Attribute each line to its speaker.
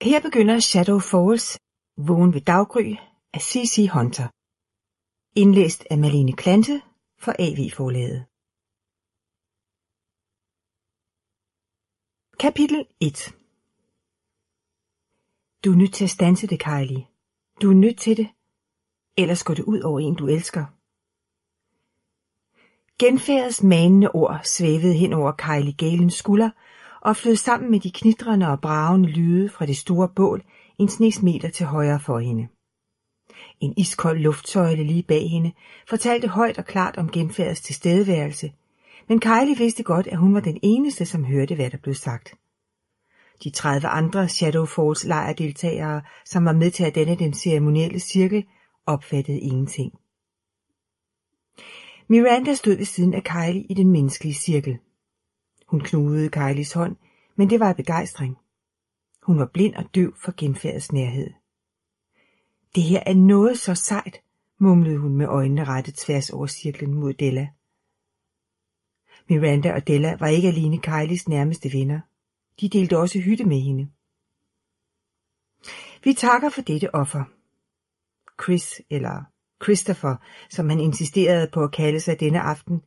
Speaker 1: Her begynder Shadow Falls, Vågen ved daggry af C.C. Hunter. Indlæst af Malene Klante for AV Forlaget. Kapitel 1. Du er nødt til at standse det, Kylie. Du er nødt til det. Ellers går det ud over en, du elsker. Genfærdets manende ord svævede hen over Kylie Galens skulder og flød sammen med de knitrende og bragende lyde fra det store bål en snes meter til højre for hende. En iskold luftsøjle lige bag hende fortalte højt og klart om genfærdets tilstedeværelse, men Kylie vidste godt, at hun var den eneste, som hørte, hvad der blev sagt. De 30 andre Shadow Falls lejrdeltagere, som var med til at danne den ceremonielle cirkel, opfattede ingenting. Miranda stod ved siden af Kylie i den menneskelige cirkel. Hun knugede Kylies hånd, men det var af begejstring. Hun var blind og døv for genfærdets nærhed. Det her er noget så sejt, mumlede hun med øjnene rettet tværs over cirklen mod Della. Miranda og Della var ikke alene Kylies nærmeste venner. De delte også hytte med hende. Vi takker for dette offer. Chris, eller Christopher, som han insisterede på at kalde sig denne aften,